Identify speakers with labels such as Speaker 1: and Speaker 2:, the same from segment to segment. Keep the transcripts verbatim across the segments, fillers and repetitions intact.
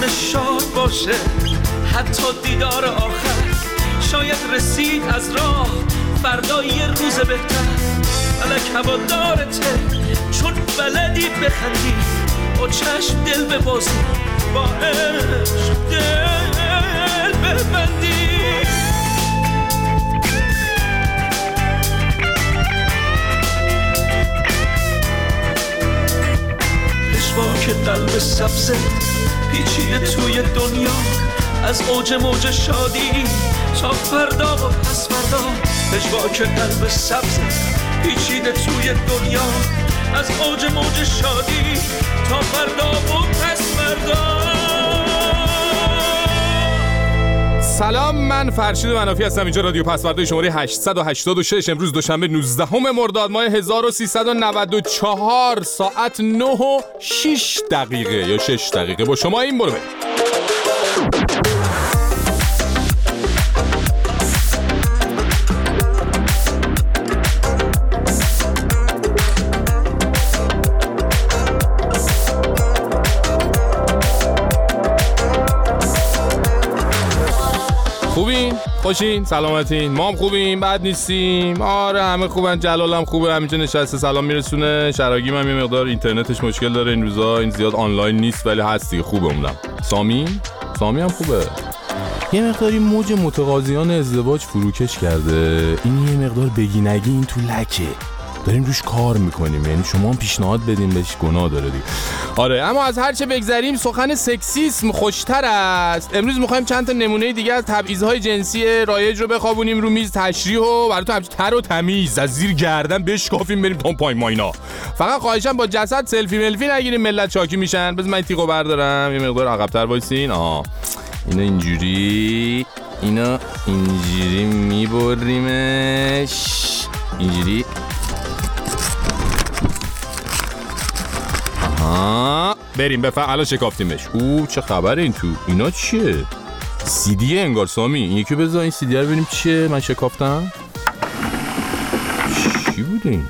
Speaker 1: شاد باشه، حتی دیدار آخر شاید رسید از راه، فردا یه روز بهتر. فلک هوادارته چون بلدی بخندی، با چشم دل ببازی، با عشق دل ببندی. پشواک قلب سبزه پیچیده توی دنیا، از اوج موج شادی تا فردا و پس فردا. پشواک قلب سبزه پیچیده توی دنیا، از اوج موج شادی تا فردا و پس فردا.
Speaker 2: سلام، من فرشید منافی هستم. اینجا رادیو پسورده شماره هشتصد و هشتاد و شش. امروز دوشنبه نوزدهم مرداد ماه هزار و سیصد و نود و چهار، ساعت نه و شش دقیقه یا شش دقیقه با شما این برو بریم. خوبین؟ خوشین؟ سلامتین؟ ما هم خوبیم، بد نیستیم. آره همه خوبن، جلالم خوبه، همینجا نشسته سلام میرسونه. شراگیم هم یه مقدار اینترنتش مشکل داره این روزا، این زیاد آنلاین نیست ولی هست دیگه، خوبه اونم. سامی؟ سامی هم خوبه. یه مقداری موج متقاضیان ازدواج فروکش کرده. این یه مقدار بگی نگی این تو لکه. داریم روش کار میکنیم، یعنی شما هم پیشنهاد بدین، بهش گناه داره دیگه. آره اما از هر چه بگذریم سخن سکسیسم خوشتر است. امروز میخوایم چند تا نمونه دیگه از تبعیض‌های جنسی رایج رو بخوابونیم رو میز، تشریح و براتون همچین تر و تمیز از زیر گردن بشکافیم بریم تا پای ماینا. فقط خواهشام با جسد سلفی ملفی نگیریم، ملت شاکی میشن. بذار من تیغو بردارم یه مقدار عقب‌تر وایسین. آها اینا اینجوری، اینا اینجوری میبریمش، اینجوری. آها بریم بفهم. الان شکافتیمش. او چه خبره این تو؟ اینا چیه؟ سیدیه انگار. سامی این یکی بذار این سیدیه رو ببینیم چیه. من شکافتم. چی بوده این؟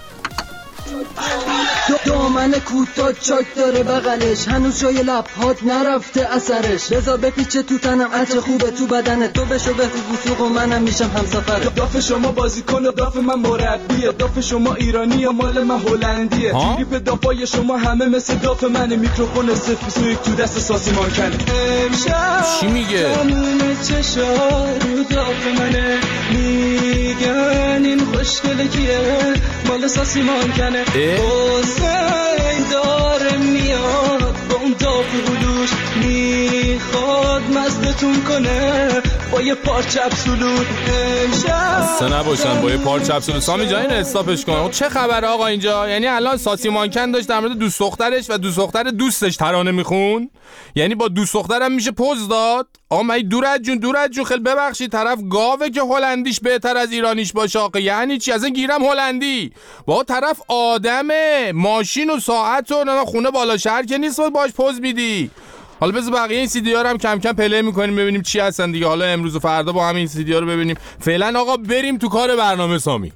Speaker 3: دامن کوتاه چاک داره بغلش، هنوز جای لبهات نرفته اثرش. بذار بپیچه تو تنم، عطر خوبه تو بدنت، تو بشو به فوق و منم میشم همسفر. داف شما بازیکن و داف من مربیه، داف شما ایرانی و مال من هلندیه. تریپ دافای شما همه مثل داف منه، میکروفون صفر سویک تو دست ساسیمان کنه. امشب
Speaker 2: چی میگه؟
Speaker 3: تموم چشا رو داف منه، میگن این خوشگله کیه، مال ساسیمان کنه. حسین داره میاد با اون داف هلوش، میخواد مزدتون کنه با یه پارچه ابسولوت.
Speaker 2: اصلا نباشن با یه پارچه ابسولوت. سامی جا این استاپش کن. چه خبره آقا اینجا؟ یعنی الان ساسی مانکن داشت در مورد دوست دخترش و دوست دختر دوستش ترانه میخون، یعنی با دوست دخترم میشه پوز داد؟ آقا من دورت جون دورت جون خیلی ببخشید، طرف گاوه که هلندیش بهتر از ایرانیش باشه. آقا یعنی چی؟ اصلا گیرم هلندی. با طرف آدمه، ماشین و ساعت و خونه بالا شهر که نیست باش پوز میدی. حالا بذار بقیه این سیدی ها رو هم کم کم پلی میکنیم ببینیم چی هستن دیگه. حالا امروز و فردا با همین سیدی ها رو ببینیم. فعلا آقا بریم تو کار برنامه. سامی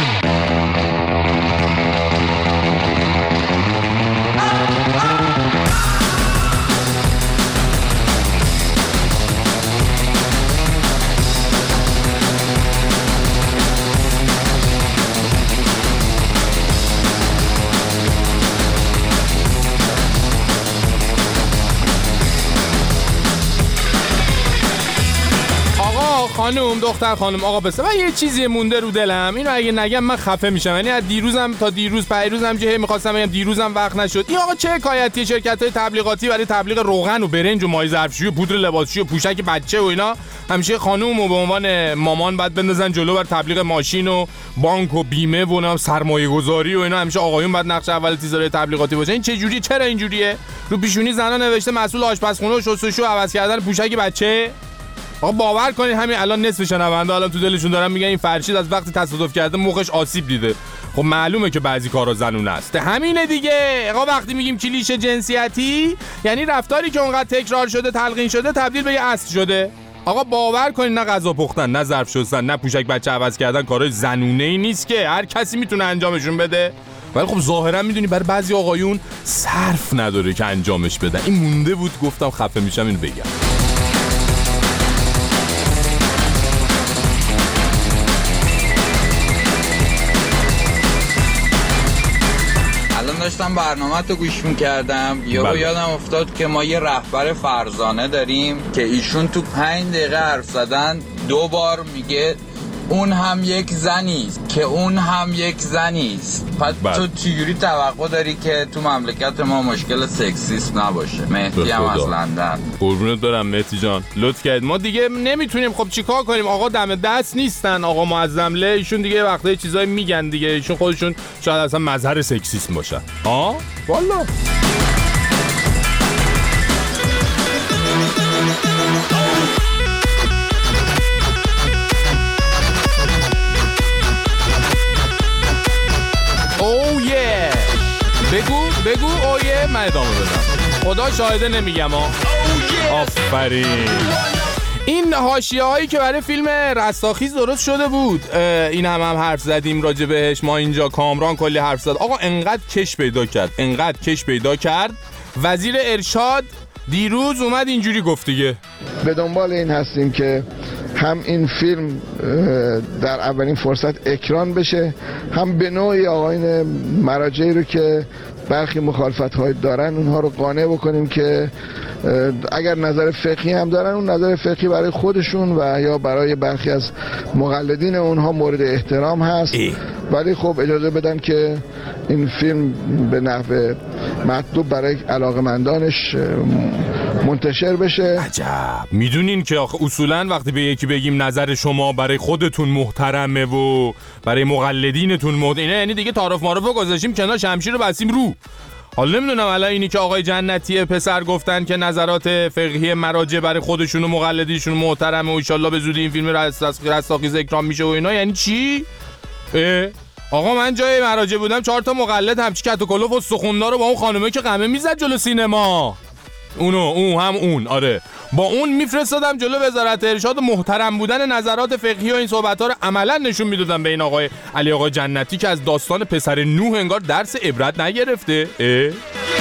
Speaker 2: خانم دختر خانم آقا بسه، من یه چیزی مونده رو دلم، اینو اگه نگم من خفه میشم. یعنی از دیروزم تا دیروز پیروزم که میخواستم بگم دیروزم وقت نشد. این آقا چه حکایتی؟ شرکت‌های تبلیغاتی برای تبلیغ روغن و برنج و مای ظرفشویی و پودر لباسشویی و پوشک بچه و اینا همیشه خانم و به عنوان مامان بعد بندازن جلو بر تبلیغ ماشین و بانک و بیمه و اینا، سرمایه‌گذاری و اینا همیشه آقایون بعد نقش اول تیزای تبلیغاتی باشه. این چه جوریه؟ چرا اینجوریه؟ رو پیشونی زنا نوشته مسئول آشپزخونه و شستشو عوض کردن پوشک بچه. آقا باور کنید همین الان نصف شنونده الان تو دلشون دارن میگن این فرشید از وقتی تصادف کرده مخش آسیب دیده. خب معلومه که بعضی کارا زنونه است. همینه دیگه. آقا وقتی میگیم کلیشه جنسیتی یعنی رفتاری که اونقدر تکرار شده تلقین شده تبدیل به یه اصل شده. آقا باور کنید نه غذا پختن، نه ظرف شستن، نه پوشک بچه عوض کردن کارای زنونه‌ای نیست که هر کسی میتونه انجامشون بده. ولی خب ظاهرا میدونی برای بعضی آقایون صرف نداره که انجامش بدن. این مونده بود گفتم خفه میشم اینو بگم.
Speaker 4: داشتم برنامه تو گوش میکردم یهو
Speaker 2: بله.
Speaker 4: یادم افتاد که ما یه رهبر فرزانه داریم که ایشون تو پنج دقیقه حرف زدن دو بار میگه اون هم یک زنیست که اون هم یک زنیست. پس
Speaker 2: بله.
Speaker 4: تو چجوری توقع داری که تو مملکت ما مشکل سکسیسم نباشه؟ مهدی هم از لندن.
Speaker 2: قربونت برم مهدی جان، لطف کردید. ما دیگه نمیتونیم خب چیکار کنیم؟ آقا دم دست نیستن، آقا معظمله، ایشون دیگه وقتی چیزایی میگن دیگه، ایشون خودشون شاید اصلا مظهر سکسیسم باشن. آ والا او یه بگو بگو او یه من ادامه بدم، خدا شاهده نمیگم ها. آفرین. این حاشیه هایی که برای فیلم رستاخیز درست شده بود، این هم هم حرف زدیم راجع بهش ما اینجا، کامران کلی حرف زد. آقا انقدر کش پیدا کرد انقدر کش پیدا کرد وزیر ارشاد دیروز اومد اینجوری گفت دیگه
Speaker 5: به دنبال این هستیم که هم این فیلم در اولین فرصت اکران بشه، هم به نوعی آقایون مراجعی رو که برخی مخالفت‌های دارن اونها رو قانع بکنیم که اگر نظر فقهی هم دارن اون نظر فقهی برای خودشون و یا برای برخی از مقلدین اونها مورد احترام هست ای. ولی خب اجازه بدن که این فیلم به نحو مطلوب برای علاقمندانش منتشر بشه.
Speaker 2: عجب. میدونین که آخه اصولا وقتی به یکی بگیم نظر شما برای خودتون محترمه و برای مقلدینتون محترمه، یعنی دیگه تعارف معارف رو گذاشتیم کنار، شمشیر رو بستیم رو. حالا نمیدونم الان اینی که آقای جنتی پسر گفتن که نظرات فقهی مراجع برای خودشون و مقلدینشون محترمه و ان شاءالله به زودی این فیلم رستاخیز اکرام میشه و اینا، یعنی چی؟ آقا من جای مراجع بودم چهار تا مقلد همچی کت و کلوف و سخوندار رو با اون خانومه که قمه میزد جلو سینما، اونو اون هم اون آره با اون میفرستادم جلو وزارت ارشاد، محترم بودن نظرات فقهی و این صحبت‌ها رو عملاً نشون میدادم به این آقای علی آقا جنتی که از داستان پسر نوح انگار درس عبرت نگرفته. اه؟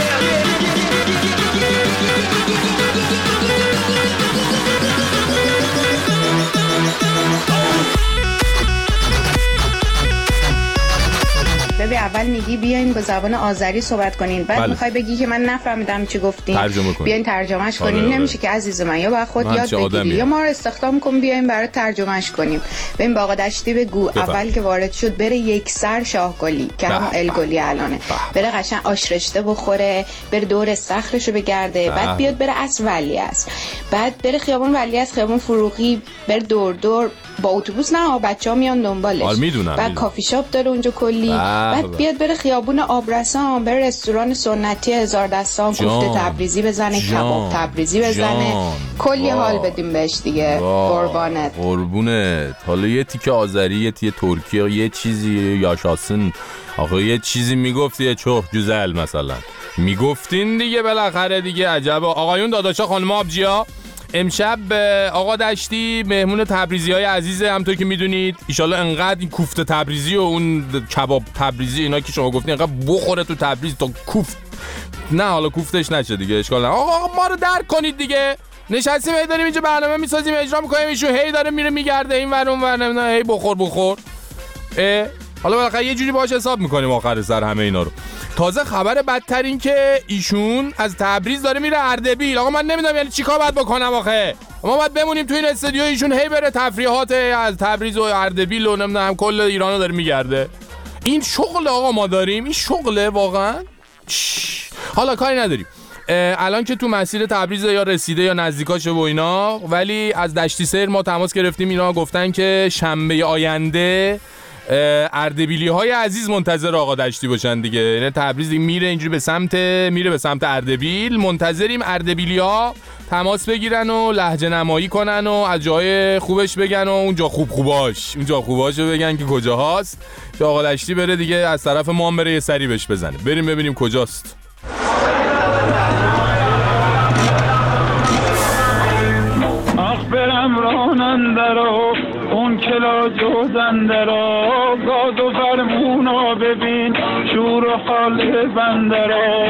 Speaker 6: ببین اول میگی بیاین با زبان آذری صحبت کنین، بعد بله. میخوای بگی که من نفهمیدم چی گفتین،
Speaker 2: ترجمه کنین،
Speaker 6: بیاین ترجمهش کنین. آره آره. نمیشه که عزیز من، یا باید خود یاد بگیری یا ما رو استخدام کن بیاین برای ترجمهش کنیم. ببین با آقا دشتی بگو بفهم. اول که وارد شد بره یک سر شاهگلی که همون الگلی الانه، بره قشنگ آشرشته بخوره، بره دور استخرشو بگرده، بعد بیاد بره از ولیعصر، بعد بره خیابون ولیعصر، خیابون فروغی، بره دور دور با اتوبوس، نه بچه‌ها میان دنبالش.
Speaker 2: آره میدونم.
Speaker 6: بعد کافی شاپ داره اونجا کلی، بعد بیاد بره خیابون آبرسان، بره رستوران سنتی هزار دستان، کوفته تبریزی بزنه، کباب تبریزی بزنه، جان. کلی وا. حال بدیم بهش دیگه. قربانت
Speaker 2: قربونت. حالا یه تیکه آذری، یه تیکه ترکی، یه چیزی یاشاسن، آخه یه چیزی میگفتی، یه چخ جزل مثلا میگفتین دیگه بالاخره دیگه. عجب آقایون داداشا خانم آبجیا، امشب آقا دشتی مهمون تبریزی های عزیزه، همونطور که میدونید. ایشالله انقدر این کوفته تبریزی و اون کباب تبریزی اینا که شما گفتین انقدر بخوره تو تبریز تا کوفت، نه حالا کوفتش نشه دیگه، اشکال نداره. آقا, آقا ما رو درک کنید دیگه، نشستیم هی داریم اینجا برنامه میسازیم اجرا میکنیم، ایشون هی داره میره میگرده این ور اون ور، نمیدونم هی بخور بخور. اه حالا بالاخره یه جوری باهاش حساب میکنیم آخر سر همه اینا رو. تازه خبر بدتر این که ایشون از تبریز داره میره اردبیل. آقا من نمیدونم یعنی چیکار باید بکنم آخه. ما باید بمونیم تو این استودیو، ایشون هی بره تفریحات از تبریز و اردبیل و نمیدونم کل ایرانو داره میگرده. این شغل آقا ما داریم، این شغله واقعا. حالا کاری نداریم الان که تو مسیر تبریز یا رسیده یا نزدیکاشه و اینا، ولی از دشتی سیر ما تماس گرفتیم، اینا گفتن که شنبه آینده اردبیلی های عزیز منتظر آقا دشتی باشن دیگه. یعنی تبریز دیگه میره اینجوری به سمت میره به سمت اردبیل، منتظریم اردبیلی ها تماس بگیرن و لهجه نمایی کنن و از جای خوبش بگن و اونجا خوب خوباش اونجا خوباشو بگن که کجاهاست، که آقا دشتی بره دیگه از طرف ما بره یه سری بهش بزنه. بریم ببینیم کجاست.
Speaker 7: آخ برم راننده رو اون کلا جوزنده را، گاز و فرمونا ببین، شور و حال بنده را.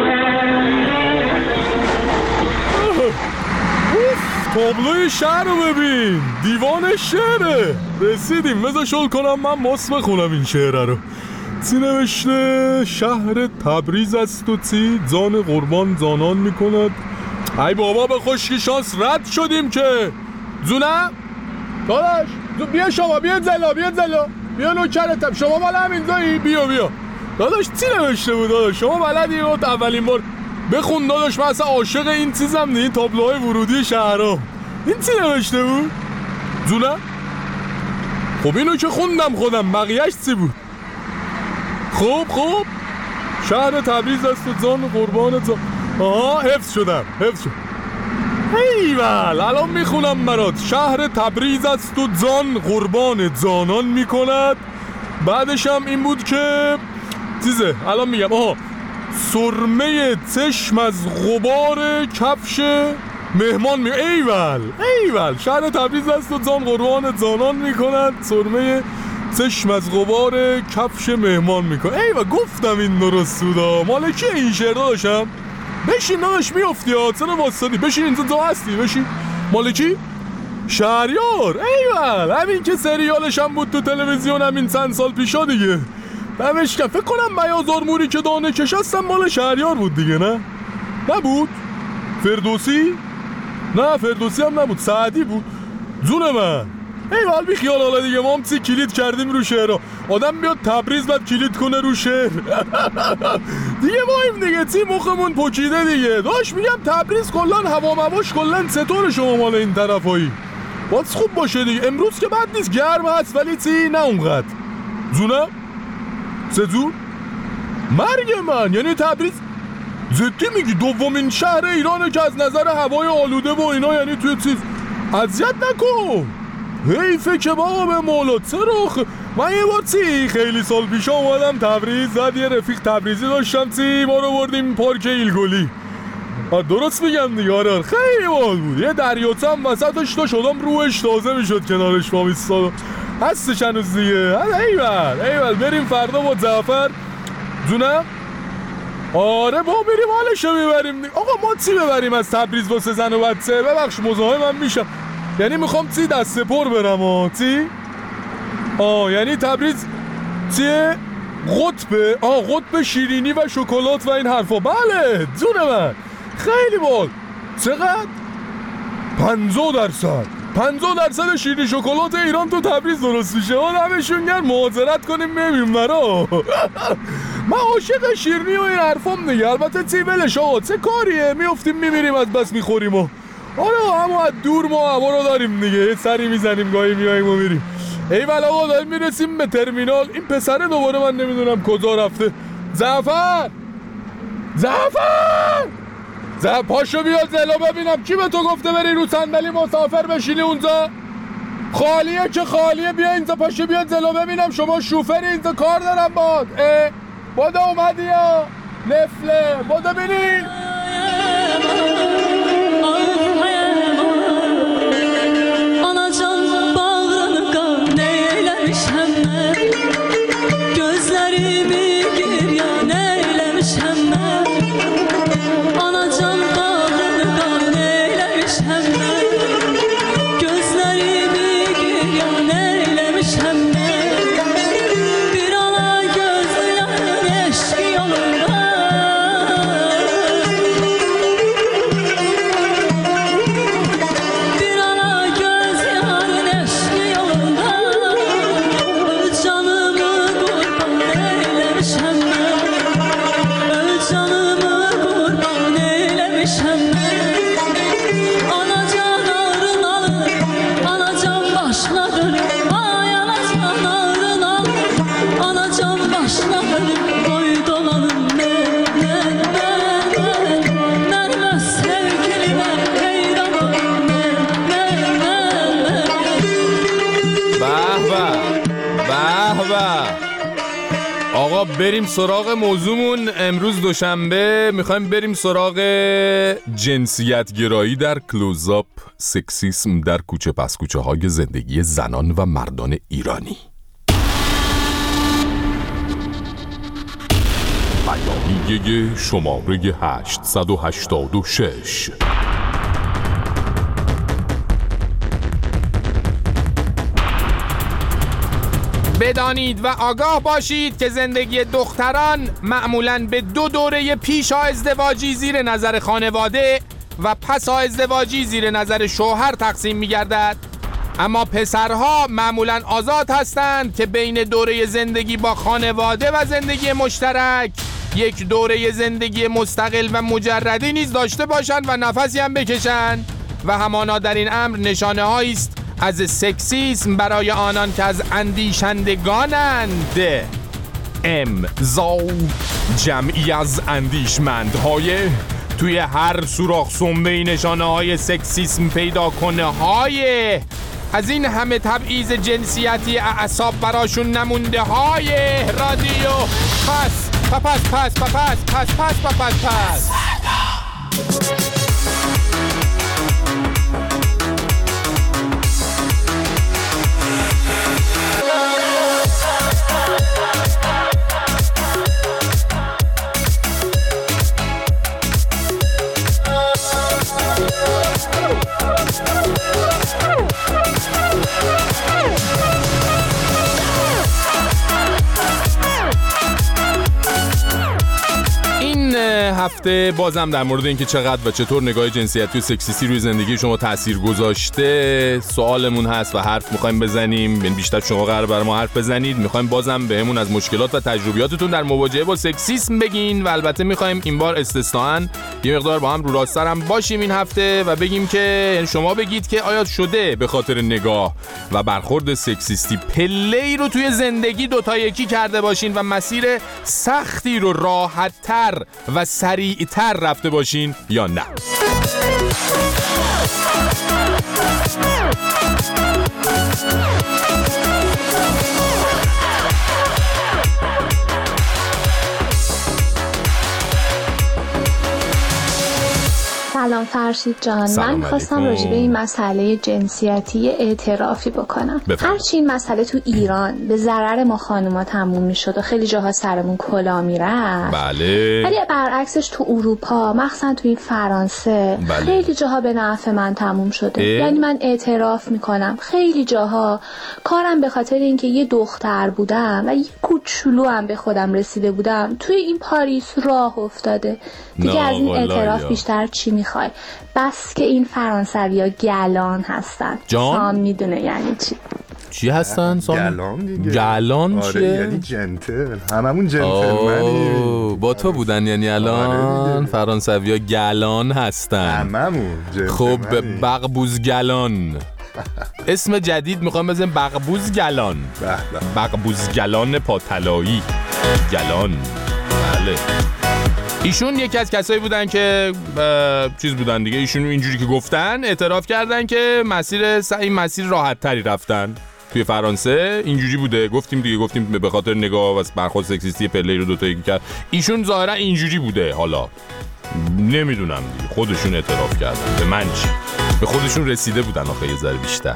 Speaker 2: تابلوی شهر رو ببین، دیوان شهره. رسیدیم، بذار شل کنم من ماس بخونم این شعره رو. چی نوشته؟ شهر تبریز است و چی جان قربان زانان میکند. ای بابا به خشکی شانس رد شدیم که. زونه داداش بیا شما، بیا زلا بیا زلا بیا نوکرتم. شما مال همینجایی؟ بیا بیا داداش. چی نوشته بود داداش؟ شما بلدی رو اولین بار بخون داداش. من اصلا عاشق این چیزم نه، این تابلوهای ورودی شهرها. این چی نوشته بود؟ زونه خب اینو که خوندم خودم، بقیهش چی بود؟ خوب خوب شهر تبریز است و جان قربان جان. آها حفظ شدم حفظ شد. ایول الان میخونم برات. شهر تبریز است و جان قربان جانان میکند. بعدش هم این بود که چیزه الان میگم. آها سرمه چشم از غبار کفش مهمان می. ایول ایول شهر تبریز است و جان قربان جانان میکند. سرمه چشم از غبار کفش مهمان میکنه. ایوه گفتم این درست بودا. مال کی این شعر داشتم؟ بشین داداش میافتی ها. چرا واسطی؟ بشین اینجا جا هستی بشین. مال کی؟ شهریار. ایوه همین که سریالش هم بود تو تلویزیون همین چند سال پیشا دیگه. دمش گرم. فکر کنم بیازار موری که دانه کش هستم مال شهریار بود دیگه. نه نبود؟ فردوسی؟ نه فردوسی هم نبود، سعدی بود. جون من ایوال بی خیال. حالا دیگه ما هم چی کلید کردیم رو شعر. آدم بیاد تبریز بعد کلید کنه رو شعر. دیگه ما این دیگه چی مخمون پوچیده دیگه. داشت میگم تبریز کلان هوا مواش کلان چطور شما مال این طرفایی؟ باید خوب باشه دیگه. امروز که بد نیست، گرم هست ولی چی نه اونقدر. زونه سزو مرگ من. یعنی تبریز زدی میگی دومین شهر ایرانه که از نظر هوای آلوده و اینا، یعنی توی چیز اذیت نکن. حیفه که بابا به مولا. چرا خ... من یه بار چی خیلی سال پیش اومدم تبریز. زد یه رفیق تبریزی داشتم چی ما رو بردیم پارک ایلگولی. درست میگم دیگه. آره خیلی بال بود. یه دریاچه هم وسطش تا شدم روش تازه میشد کنارش با میستاد. هستش هنوز دیگه. ایول ایول بریم فردا با جعفر. جونم آره با بریم حالشو میبریم دیگه. آقا ما چی ببریم از تبریز واسه زن و بچه؟ ببخش مزاحمم میشم. یعنی میخوام چی دست پر برم ها چی؟ آه یعنی تبریز چیه؟ قطبه؟ آه قطب شیرینی و شکلات و این حرفا. بله جون من خیلی بال. چقدر؟ پنجاه درصد پنجاه درصد شیرینی شکلات ایران تو تبریز درست میشه. ما همشون گرم معاذرت کنیم ببین برا. من عاشق شیرینی و این حرفام دیگه. البته چی ولش آقا چه کاریه؟ میافتیم میمیریم از بس میخوریم و آره اما از دور ما هوا رو داریم دیگه. یه سری میزنیم گاهی میاییم و میریم. ایول آقا داریم میرسیم به ترمینال. این پسره دوباره من نمیدونم کجا رفته. جعفر جعفر زعفر پاشو بیا زلا ببینم کی به تو گفته بری رو صندلی مسافر بشینی اونجا. خالیه که خالیه. بیا اینجا پاشو بیا زلا ببینم. شما شوفری اینجا کار دارم باد. بادا اومدی یا نفله بادا بینی. آقا بریم سراغ موضوعمون. امروز دوشنبه میخوایم بریم سراغ جنسیت گرایی در کلوزآپ، سکسیسم در کوچه پس کوچه های زندگی زنان و مردان ایرانی. بیانیه شماره هشتصد و هشتاد و شش. بدانید و آگاه باشید که زندگی دختران معمولاً به دو دوره پیش ازدواجی زیر نظر خانواده و پس ازدواجی زیر نظر شوهر تقسیم می‌گردد، اما پسرها معمولاً آزاد هستند که بین دوره زندگی با خانواده و زندگی مشترک یک دوره زندگی مستقل و مجردی نیز داشته باشند و نفسی هم بکشند و همانا در این امر نشانه هایی است از سکسیسم برای آنان که از اندیشندگانند. امضا جمعی از اندیشمندهای توی هر سوراخ سنبه‌ای نشانه های سکسیسم پیدا کنه های از این همه تبعیض جنسیتی اعصاب براشون نمونده های رادیو پس پس پس پس پس پس پس پس پس پس هفته بازم در مورد اینکه چقدر و چطور نگاه جنسیتی و سکسیستی روی زندگی شما تأثیر گذاشته سوالمون هست و حرف میخوایم بزنیم. بیشتر شما قرار برای ما حرف بزنید، میخوایم بازم بهمون از مشکلات و تجربیاتتون در مواجهه با سکسیسم بگین و البته میخوایم این بار استثناً یه مقدار با هم رو راست‌تر هم باشیم این هفته و بگیم که شما بگید که آیا شده به خاطر نگاه و برخورد سکسیستی پله‌ای رو توی زندگی دوتا یکی کرده باشین و مسیر سختی رو راحت‌تر و سریعتر رفته باشین یا نه؟
Speaker 8: سلام فرشید جان، من خواستم راجع به این مسئله جنسیتی اعترافی بکنم. هرچی این مسئله تو ایران به ضرر ما خانوما تموم میشد و خیلی جاها سرمون کلا میرفت،
Speaker 2: بله،
Speaker 8: ولی برعکسش تو اروپا مخصوصا تو این فرانسه بله. خیلی جاها به نفع من تموم شده. یعنی من اعتراف میکنم خیلی جاها کارم به خاطر اینکه یه دختر بودم و یه کوچولو هم به خودم رسیده بودم توی این پاریس راه افتاده. دیگه از این اعتراف بیشتر چی میخوای؟ بس که این فرانسوی ها گلان هستن. سام میدونه یعنی چی؟
Speaker 2: چی هستن سام؟
Speaker 9: گلان دیگه.
Speaker 2: گلان
Speaker 9: آره
Speaker 2: چیه؟
Speaker 9: یعنی جنتل، هممون جنتلمنی.
Speaker 2: با تو بودن یعنی الان آره فرانسوی ها گلان هستن.
Speaker 9: هممون جنتلمنی.
Speaker 2: خب بغبوز گلان اسم جدید میخوام بزنیم بغبوز گلان. بغبوز گلان پاتلایی گلان. بله ایشون یکی از کسایی بودن که چیز بودن دیگه، ایشون اینجوری که گفتن اعتراف کردن که مسیر س... این مسیر راحت تری رفتن توی فرانسه. اینجوری بوده، گفتیم دیگه، گفتیم به خاطر نگاه و برخورد سکسیستی پله رو دوتا یکی کرد. ایشون ظاهرا اینجوری بوده، حالا نمیدونم دیگه، خودشون اعتراف کردن. به من چی؟ به خودشون رسیده بودن آخه یه ذره بیشتر.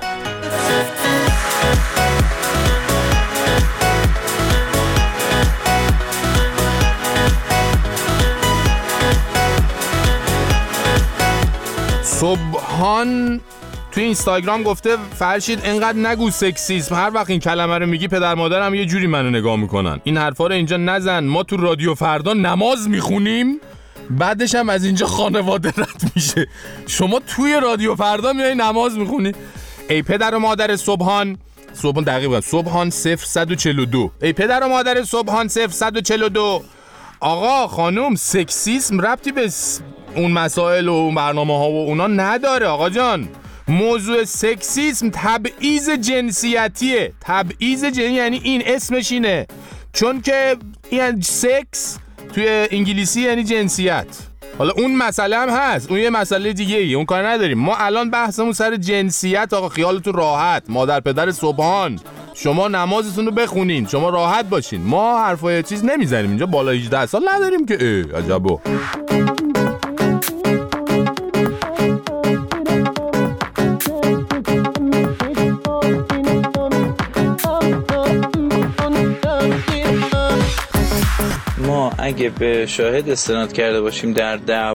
Speaker 2: صبحان توی اینستاگرام گفته فرشید انقدر نگو سکسیسم، هر وقت این کلمه رو میگی پدر مادرم یه جوری منو نگاه میکنن. این حرفا رو اینجا نزن، ما تو رادیو فردا نماز میخونیم بعدش هم از اینجا خانواده رد میشه. شما توی رادیو فردا میای نماز میخونی. ای پدر و مادر صبحان صبحان دقیقاً صبحان صفر صد و چهل و دو ای پدر و مادر صبحان صفر صد و چهل و دو آقا خانم سکسیسم ربطی به اون مسائل و اون برنامه ها و اونا نداره آقا جان. موضوع سکسیسم تبعیض جنسیتیه. تبعیض جنسیتی یعنی این اسمش اینه، چون که یعنی سکس توی انگلیسی یعنی جنسیت. حالا اون مسئله هم هست، اون یه مسئله دیگه ایه، اون کار نداریم. ما الان بحثمون سر جنسیت. آقا خیالتون راحت، مادر پدر صبحان شما نمازتون رو بخونین، شما راحت باشین. ما حرفای چیز نمیزنیم اینجا، بالا هجده سال نداریم که. اه عجبو.
Speaker 10: اگه به شاهد استناد کرده باشیم در دعوا